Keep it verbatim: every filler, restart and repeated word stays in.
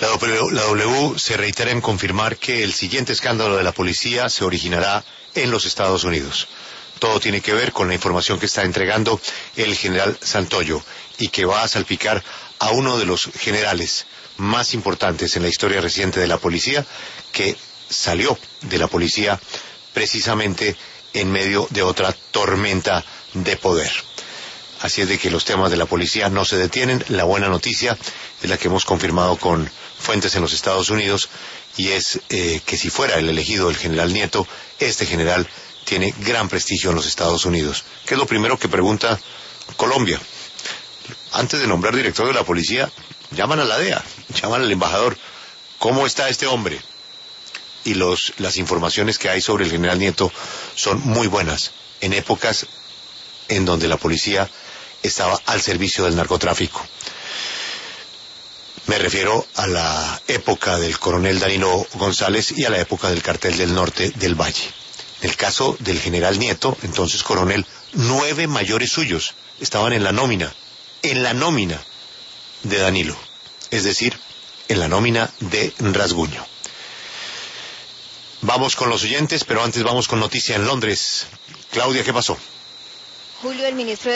La W, la W se reitera en confirmar que el siguiente escándalo de la policía se originará en los Estados Unidos. Todo tiene que ver con la información que está entregando el general Santoyo y que va a salpicar a uno de los generales más importantes en la historia reciente de la policía, que salió de la policía precisamente en medio de otra tormenta de poder. Así es de que los temas de la policía no se detienen. La buena noticia es la que hemos confirmado con fuentes en los Estados Unidos, y es eh, que si fuera el elegido el general Nieto, este general tiene gran prestigio en los Estados Unidos. ¿Qué es lo primero que pregunta Colombia? Antes de nombrar director de la policía, llaman a la D E A, llaman al embajador. ¿Cómo está este hombre? Y los, las informaciones que hay sobre el general Nieto son muy buenas, en épocas en donde la policía estaba al servicio del narcotráfico. Me refiero a la época del coronel Danilo González y a la época del Cartel del Norte del Valle. En el caso del general Nieto, entonces coronel, nueve mayores suyos estaban en la nómina, en la nómina de Danilo, es decir, en la nómina de Rasguño. Vamos con los oyentes, pero antes vamos con noticia en Londres. Claudia, ¿qué pasó? Julio, el ministro de